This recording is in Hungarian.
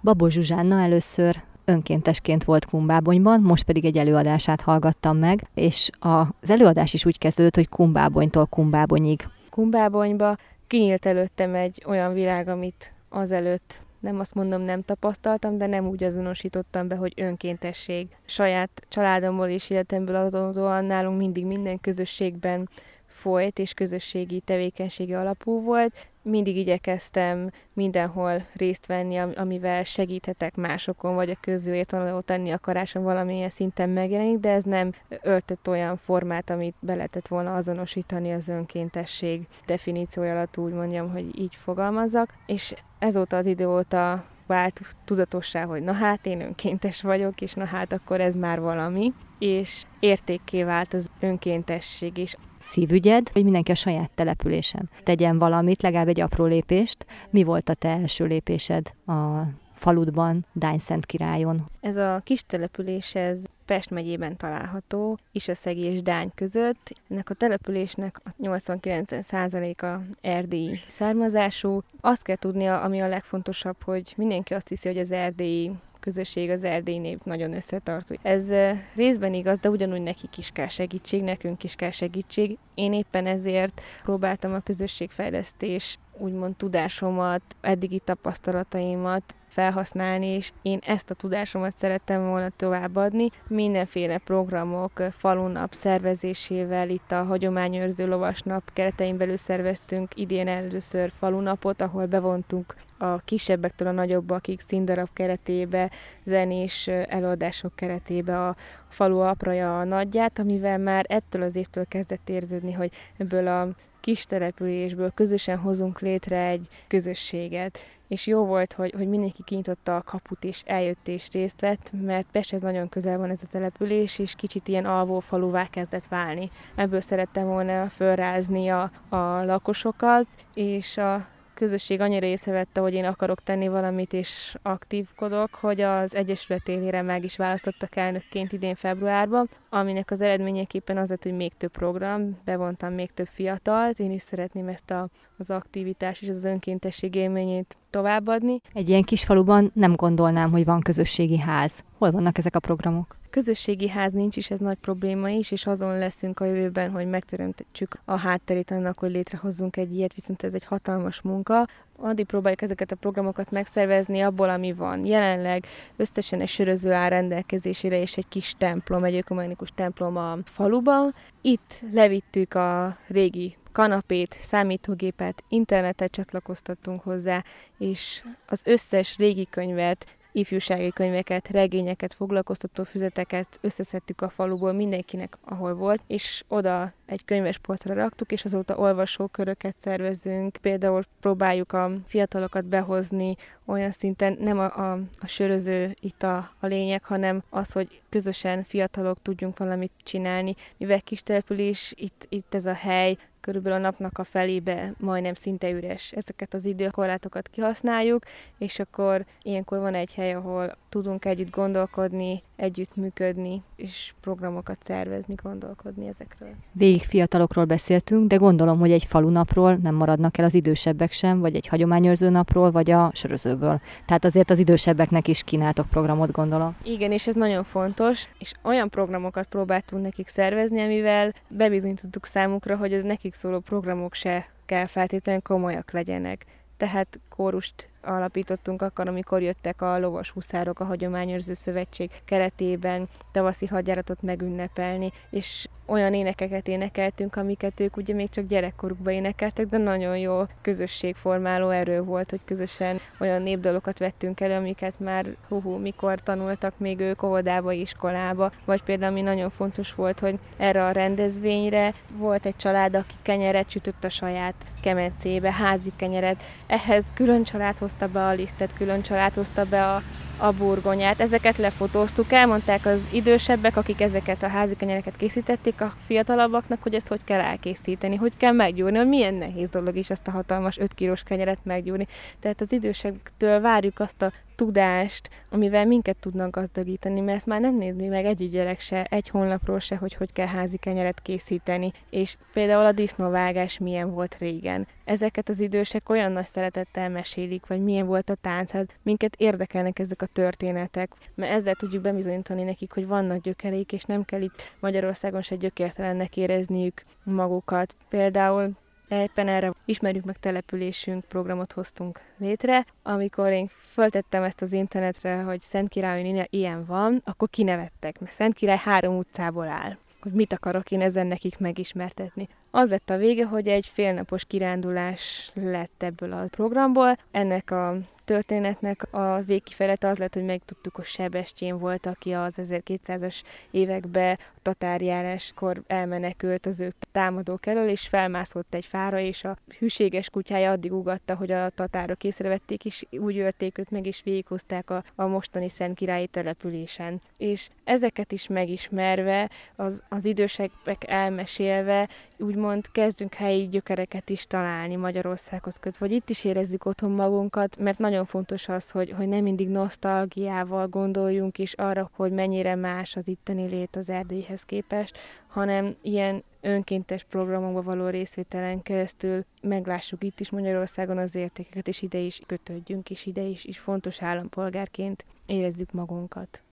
Babos Zsuzsánna először önkéntesként volt Kumbábonyban, most pedig egy előadását hallgattam meg, és az előadás is úgy kezdődött, hogy Kumbábonytól Kumbábonyig. Kumbábonyba kinyílt előttem egy olyan világ, amit azelőtt nem azt mondom, nem tapasztaltam, de nem úgy azonosítottam be, hogy önkéntesség. Saját családomból és életemből adódóan nálunk mindig minden közösségben folyt, és közösségi tevékenységi alapú volt. Mindig igyekeztem mindenhol részt venni, amivel segíthetek másokon, vagy a közvélemény tenni akarásom valamilyen szinten megjelenik, de ez nem öltött olyan formát, amit be lehetett volna azonosítani az önkéntesség definíciója alatt, úgy mondjam, hogy így fogalmazzak. És ezóta az idő óta vált tudatossá, hogy na hát én önkéntes vagyok, és na hát akkor ez már valami, és értékké vált az önkéntesség is. Szívügyed, hogy mindenki a saját településen tegyen valamit, legalább egy apró lépést. Mi volt a te első lépésed a faludban, Dány-Szentkirályon? Ez a kis település, ez Pest megyében található, Isaszegi és Dány között. Ennek a településnek a 89%-a erdélyi származású. Azt kell tudnia, ami a legfontosabb, hogy mindenki azt hiszi, hogy az erdélyi közösség, az erdélyi nép nagyon összetartó. Ez részben igaz, de ugyanúgy nekik is kell segítség, nekünk is kell segítség. Én éppen ezért próbáltam a közösségfejlesztés, úgymond tudásomat, eddigi tapasztalataimat felhasználni, és én ezt a tudásomat szerettem volna továbbadni. Mindenféle programok, falunap szervezésével, itt a Hagyományőrző Lovasnap keretein belül szerveztünk idén először falunapot, ahol bevontunk a kisebbektől a nagyobbakig színdarab keretébe, zenés előadások keretébe a falu apraja a nagyját, amivel már ettől az évtől kezdett érződni, hogy ebből a kis településből közösen hozunk létre egy közösséget. És jó volt, hogy mindenki kinyitotta a kaput, és eljött és részt vett, mert Pesthez nagyon közel van ez a település, és kicsit ilyen alvó faluvá kezdett válni. Ebből szerettem volna fölrázni a lakosokat, és a közösség annyira észrevette, hogy én akarok tenni valamit, és aktívkodok, hogy az Egyesület élére meg is választottak elnökként idén februárban, aminek az eredményeképpen az lett, hogy még több program, bevontam még több fiatalt, én is szeretném ezt az aktivitás és az önkéntesség élményét továbbadni. Egy ilyen kis faluban nem gondolnám, hogy van közösségi ház. Hol vannak ezek a programok? Közösségi ház nincs is, ez nagy probléma is, és azon leszünk a jövőben, hogy megteremtsük a hátterét annak, hogy létrehozzunk egy ilyet, viszont ez egy hatalmas munka. Addig próbáljuk ezeket a programokat megszervezni abból, ami van. Jelenleg összesen egy söröző áll rendelkezésére, és egy kis templom, egy ökumenikus templom a faluban. Itt levittük a régi kanapét, számítógépet, internetet csatlakoztattunk hozzá, és az összes régi könyvet, ifjúsági könyveket, regényeket, foglalkoztató füzeteket összeszedtük a faluból mindenkinek, ahol volt, és oda egy könyvespolcra raktuk, és azóta olvasóköröket szervezünk. Például próbáljuk a fiatalokat behozni olyan szinten, nem a söröző itt a lényeg, hanem az, hogy közösen fiatalok tudjunk valamit csinálni. Mivel kis település, itt ez a hely, körülbelül a napnak a felébe majdnem szinte üres. Ezeket az időkorlátokat kihasználjuk, és akkor ilyenkor van egy hely, ahol tudunk együtt gondolkodni, együtt működni, és programokat szervezni, gondolkodni ezekről. Végig fiatalokról beszéltünk, de gondolom, hogy egy falunapról nem maradnak el az idősebbek sem, vagy egy hagyományőrző napról, vagy a sörözőből. Tehát azért az idősebbeknek is kínáltok programot, gondolom. Igen, és ez nagyon fontos, és olyan programokat próbáltunk nekik szervezni, amivel bebizonyítottuk számukra, hogy az nekik szóló programok se kell feltétlenül komolyak legyenek. Tehát kórust alapítottunk akkor, amikor jöttek a lovas huszárok a Hagyományőrző Szövetség keretében tavaszi hadjáratot megünnepelni, és olyan énekeket énekeltünk, amiket ők ugye még csak gyerekkorukban énekeltek, de nagyon jó közösségformáló erő volt, hogy közösen olyan népdalokat vettünk elő, amiket már mikor tanultak még ők óvodába, iskolába, vagy például ami nagyon fontos volt, hogy erre a rendezvényre volt egy család, aki kenyeret sütött a saját kemencébe, házi kenyeret. Ehhez külön család hozta be a lisztet, külön család hozta be a burgonyát. Ezeket lefotóztuk, elmondták az idősebbek, akik ezeket a házi kenyereket készítették a fiatalabbaknak, hogy ezt hogy kell elkészíteni, hogy kell meggyúrni, hogy milyen nehéz dolog is ezt a hatalmas 5 kilós kenyeret meggyúrni. Tehát az idősebbtől várjuk azt a tudást, amivel minket tudnak gazdagítani, mert ezt már nem nézni meg egyik gyerek se, egy honlapról se, hogy kell házi kenyeret készíteni, és például a disznóvágás milyen volt régen. Ezeket az idősek olyan nagy szeretettel mesélik, vagy milyen volt a táncház, minket érdekelnek ezek a történetek, mert ezzel tudjuk bebizonyítani nekik, hogy vannak gyökereik, és nem kell itt Magyarországon se gyökértelennek érezniük magukat. Például éppen erre Ismerjük meg településünk programot hoztunk létre. Amikor én föltettem ezt az internetre, hogy Szentkirályon ilyen van, akkor kinevettek, mert Szentkirály 3 utcából áll. Hogy mit akarok én ezen nekik megismertetni. Az lett a vége, hogy egy félnapos kirándulás lett ebből a programból. Ennek a történetnek a végkifejlete az lett, hogy megtudtuk, hogy Sebestyén volt, aki az 1200-as években a tatárjáráskor elmenekült az ő támadók elől, és felmászott egy fára, és a hűséges kutyája addig ugatta, hogy a tatárok észrevették, és úgy ölték őt meg, és végighozták a mostani szentkirályi településen. És ezeket is megismerve, az idősebbek elmesélve, úgymond kezdünk helyi gyökereket is találni Magyarországhoz kötve, vagy itt is érezzük otthon magunkat, mert nagyon fontos az, hogy nem mindig nosztalgiával gondoljunk is arra, hogy mennyire más az itteni lét az Erdélyhez képest, hanem ilyen önkéntes programokba való részvételen keresztül meglássuk itt is Magyarországon az értékeket, és ide is kötődjünk, és ide is fontos állampolgárként érezzük magunkat.